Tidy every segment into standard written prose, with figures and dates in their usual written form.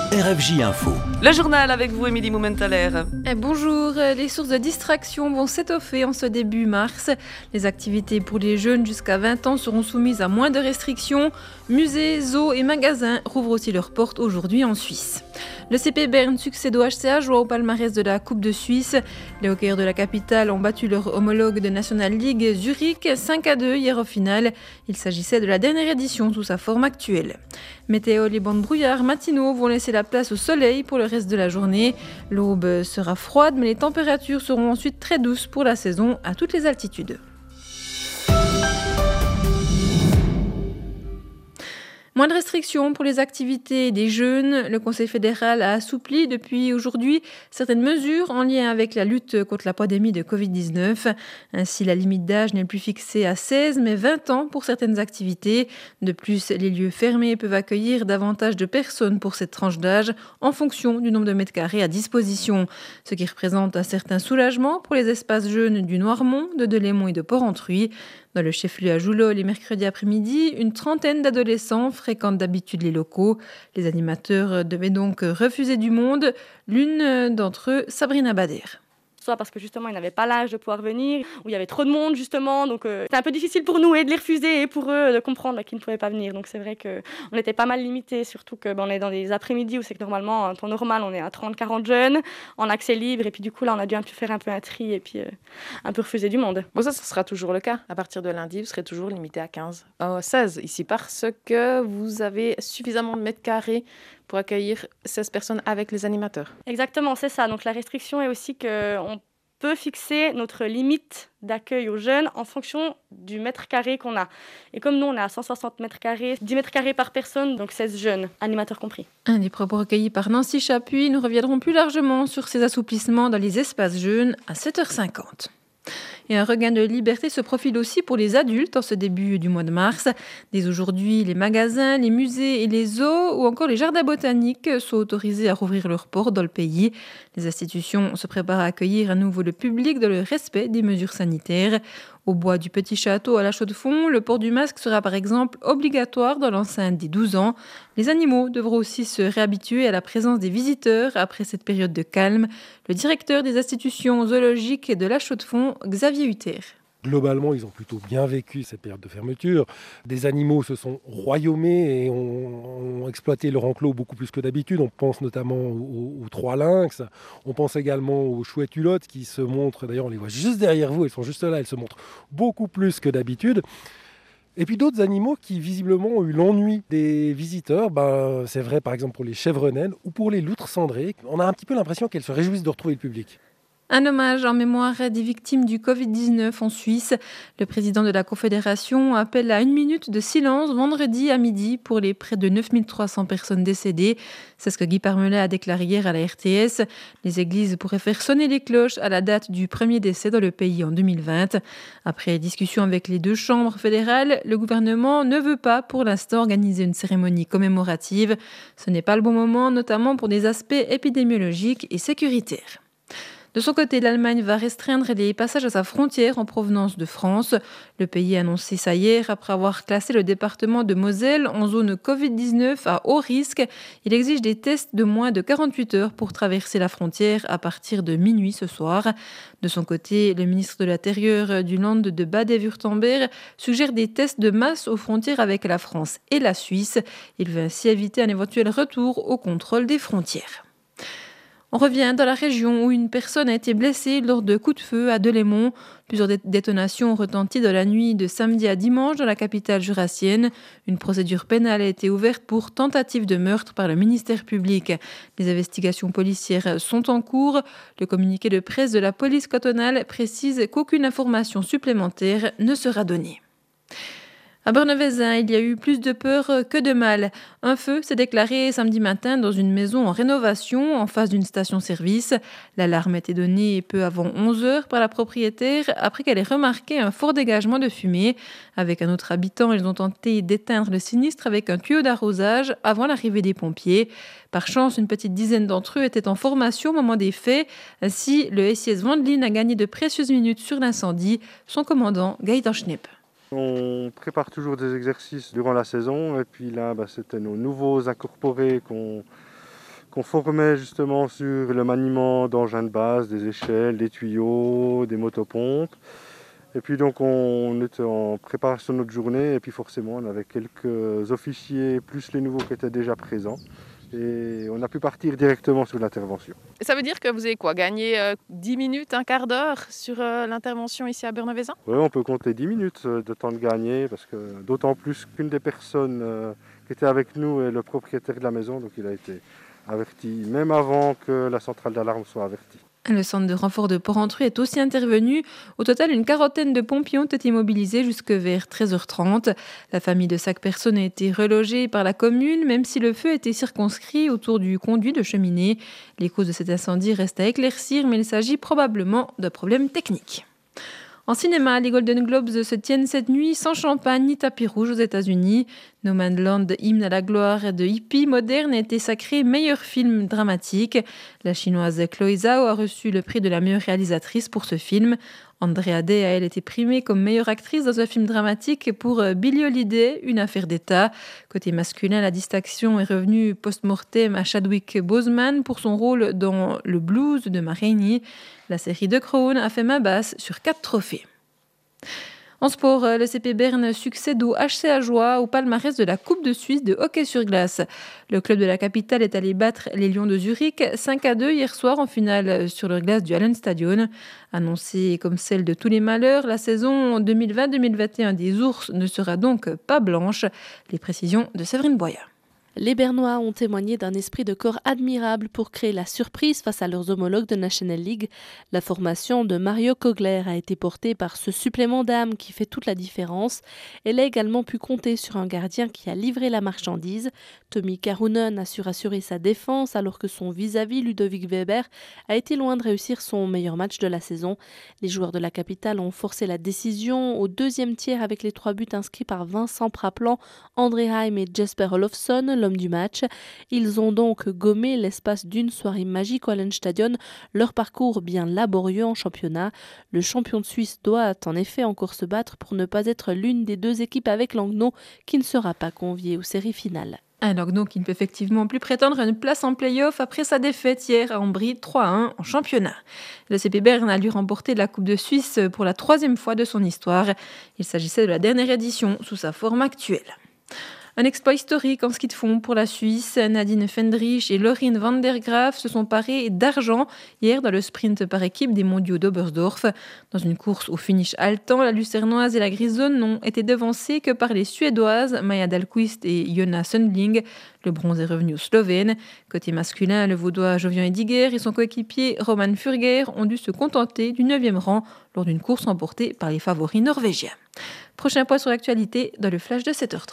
RFJ Info. Le journal avec vous, Émilie Moumentaler. Bonjour, les sources de distraction vont s'étoffer en ce début mars. Les activités pour les jeunes jusqu'à 20 ans seront soumises à moins de restrictions. Musées, zoos et magasins rouvrent aussi leurs portes aujourd'hui en Suisse. Le CP Berne succède au HCA, joue au palmarès de la Coupe de Suisse. Les hockeyeurs de la capitale ont battu leur homologue de National League Zurich 5-2 hier au final. Il s'agissait de la dernière édition sous sa forme actuelle. Météo, les bancs de brouillard matinaux vont laisser la place au soleil pour le reste de la journée. L'aube sera froide, mais les températures seront ensuite très douces pour la saison à toutes les altitudes. Moins de restrictions pour les activités des jeunes. Le Conseil fédéral a assoupli depuis aujourd'hui certaines mesures en lien avec la lutte contre la pandémie de Covid-19. Ainsi, la limite d'âge n'est plus fixée à 16 mais 20 ans pour certaines activités. De plus, les lieux fermés peuvent accueillir davantage de personnes pour cette tranche d'âge en fonction du nombre de mètres carrés à disposition. Ce qui représente un certain soulagement pour les espaces jeunes du Noirmont, de Delémont et de Porrentruy. Dans le chef-lieu à Joulot, les mercredis après-midi, une trentaine d'adolescents fréquentent d'habitude les locaux. Les animateurs devaient donc refuser du monde. L'une d'entre eux, Sabrina Bader. Soit parce que justement ils n'avaient pas l'âge de pouvoir venir, ou il y avait trop de monde justement, donc c'était un peu difficile pour nous et de les refuser et pour eux de comprendre qu'ils ne pouvaient pas venir. Donc c'est vrai qu'on était pas mal limités, surtout qu'on est dans des après-midi où c'est que normalement en temps normal on est à 30-40 jeunes, en accès libre, et puis du coup là on a dû faire un peu un tri et puis un peu refuser du monde. Bon, ça sera toujours le cas. À partir de lundi, vous serez toujours limité à 16 ici, parce que vous avez suffisamment de mètres carrés pour accueillir 16 personnes avec les animateurs. Exactement, c'est ça. Donc la restriction est aussi qu'on peut fixer notre limite d'accueil aux jeunes en fonction du mètre carré qu'on a. Et comme nous, on est à 160 mètres carrés, 10 mètres carrés par personne, donc 16 jeunes, animateurs compris. Un des propos recueillis par Nancy Chapuis. Nous reviendrons plus largement sur ces assouplissements dans les espaces jeunes à 7h50. Et un regain de liberté se profile aussi pour les adultes en ce début du mois de mars. Dès aujourd'hui, les magasins, les musées et les zoos ou encore les jardins botaniques sont autorisés à rouvrir leurs portes dans le pays. Les institutions se préparent à accueillir à nouveau le public dans le respect des mesures sanitaires. Au bois du Petit Château à La Chaux-de-Fonds, le port du masque sera par exemple obligatoire dans l'enceinte des 12 ans. Les animaux devront aussi se réhabituer à la présence des visiteurs après cette période de calme. Le directeur des institutions zoologiques de La Chaux-de-Fonds, Xavier Hutter. Globalement, ils ont plutôt bien vécu cette période de fermeture. Des animaux se sont royaumés et ont exploité leur enclos beaucoup plus que d'habitude. On pense notamment aux trois lynx. On pense également aux chouettes hulottes qui se montrent, d'ailleurs on les voit juste derrière vous, elles sont juste là, elles se montrent beaucoup plus que d'habitude. Et puis d'autres animaux qui visiblement ont eu l'ennui des visiteurs. C'est vrai par exemple pour les chèvres naines ou pour les loutres cendrées. On a un petit peu l'impression qu'elles se réjouissent de retrouver le public. Un hommage en mémoire des victimes du Covid-19 en Suisse. Le président de la Confédération appelle à 1 minute de silence vendredi à midi pour les près de 9300 personnes décédées. C'est ce que Guy Parmelin a déclaré hier à la RTS. Les églises pourraient faire sonner les cloches à la date du premier décès dans le pays en 2020. Après discussion avec les deux chambres fédérales, le gouvernement ne veut pas pour l'instant organiser une cérémonie commémorative. Ce n'est pas le bon moment, notamment pour des aspects épidémiologiques et sécuritaires. De son côté, l'Allemagne va restreindre les passages à sa frontière en provenance de France. Le pays a annoncé ça hier après avoir classé le département de Moselle en zone Covid-19 à haut risque. Il exige des tests de moins de 48 heures pour traverser la frontière à partir de minuit ce soir. De son côté, le ministre de l'Intérieur du Land de Bade-Württemberg suggère des tests de masse aux frontières avec la France et la Suisse. Il veut ainsi éviter un éventuel retour au contrôle des frontières. On revient dans la région où une personne a été blessée lors de coups de feu à Delémont. Plusieurs détonations ont retenti dans la nuit de samedi à dimanche dans la capitale jurassienne. Une procédure pénale a été ouverte pour tentative de meurtre par le ministère public. Les investigations policières sont en cours. Le communiqué de presse de la police cantonale précise qu'aucune information supplémentaire ne sera donnée. À Bernavessin, il y a eu plus de peur que de mal. Un feu s'est déclaré samedi matin dans une maison en rénovation en face d'une station-service. L'alarme a été donnée peu avant 11h par la propriétaire après qu'elle ait remarqué un fort dégagement de fumée. Avec un autre habitant, ils ont tenté d'éteindre le sinistre avec un tuyau d'arrosage avant l'arrivée des pompiers. Par chance, une petite dizaine d'entre eux étaient en formation au moment des faits. Ainsi, le SIS Vendelin a gagné de précieuses minutes sur l'incendie. Son commandant, Gaëtan Schnepp. On prépare toujours des exercices durant la saison et puis là c'était nos nouveaux incorporés qu'on formait justement sur le maniement d'engins de base, des échelles, des tuyaux, des motopompes. Et puis donc on était en préparation de notre journée et puis forcément on avait quelques officiers plus les nouveaux qui étaient déjà présents. Et on a pu partir directement sur l'intervention. Ça veut dire que vous avez quoi, gagné 10 minutes, un quart d'heure sur l'intervention ici à Bernevezin? Oui, on peut compter 10 minutes de temps de gagner, parce que d'autant plus qu'une des personnes qui était avec nous est le propriétaire de la maison, donc il a été averti, même avant que la centrale d'alarme soit avertie. Le centre de renfort de Porrentruy est aussi intervenu. Au total, une quarantaine de pompiers ont été mobilisés jusque vers 13h30. La famille de 5 personnes a été relogée par la commune, même si le feu était circonscrit autour du conduit de cheminée. Les causes de cet incendie restent à éclaircir, mais il s'agit probablement de problèmes techniques. En cinéma, les Golden Globes se tiennent cette nuit sans champagne ni tapis rouge aux États-Unis. No Man's Land, hymne à la gloire de hippie moderne, a été sacré meilleur film dramatique. La chinoise Chloé Zhao a reçu le prix de la meilleure réalisatrice pour ce film. Andrea Day a elle été primée comme meilleure actrice dans un film dramatique pour Billie Holiday, Une affaire d'État. Côté masculin, la distinction est revenue post-mortem à Chadwick Boseman pour son rôle dans Le Blues de Ma Rainey. La série The Crown a fait main basse sur 4 trophées. En sport, le CP Berne succède au HC Ajoie au palmarès de la Coupe de Suisse de hockey sur glace. Le club de la capitale est allé battre les Lions de Zurich 5-2 hier soir en finale sur leur glace du Hallenstadion. Annoncée comme celle de tous les malheurs, la saison 2020-2021 des Ours ne sera donc pas blanche. Les précisions de Séverine Boya. Les Bernois ont témoigné d'un esprit de corps admirable pour créer la surprise face à leurs homologues de National League. La formation de Mario Kogler a été portée par ce supplément d'âme qui fait toute la différence. Elle a également pu compter sur un gardien qui a livré la marchandise. Tommy Karunen a su rassurer sa défense alors que son vis-à-vis Ludovic Weber a été loin de réussir son meilleur match de la saison. Les joueurs de la capitale ont forcé la décision au deuxième tiers avec les 3 buts inscrits par Vincent Praplan, André Heim et Jesper Olofsson, l'homme du match. Ils ont donc gommé l'espace d'une soirée magique au Hallenstadion, leur parcours bien laborieux en championnat. Le champion de Suisse doit en effet encore se battre pour ne pas être l'une des 2 équipes avec Langnau qui ne sera pas conviée aux séries finales. Un Langnau qui ne peut effectivement plus prétendre à une place en play-off après sa défaite hier à Ambry 3-1 en championnat. Le CP Berne a lui remporté la Coupe de Suisse pour la 3e fois de son histoire. Il s'agissait de la dernière édition sous sa forme actuelle. Un exploit historique en ski de fond pour la Suisse. Nadine Fendrich et Laurine van der Graaf se sont parés d'argent hier dans le sprint par équipe des mondiaux d'Oberstdorf. Dans une course au finish haletant, la Lucernoise et la Grisonne n'ont été devancées que par les Suédoises Maja Dahlqvist et Jonna Sundling. Le bronze est revenu aux Slovènes. Côté masculin, le Vaudois Jovian Ediger et son coéquipier Roman Furger ont dû se contenter du 9e rang lors d'une course remportée par les favoris norvégiens. Prochain point sur l'actualité dans le flash de 7h30.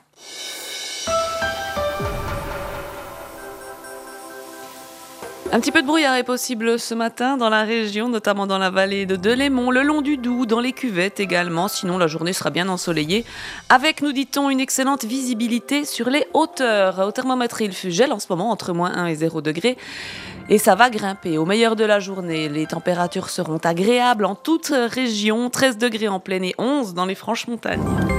Un petit peu de brouillard est possible ce matin dans la région, notamment dans la vallée de Delémont, le long du Doubs, dans les cuvettes également. Sinon, la journée sera bien ensoleillée, avec, nous dit-on, une excellente visibilité sur les hauteurs. Au thermomètre, il gèle en ce moment entre -1 et 0 degrés. Et ça va grimper. Au meilleur de la journée, les températures seront agréables en toute région. 13 degrés en plaine et 11 dans les Franches-Montagnes.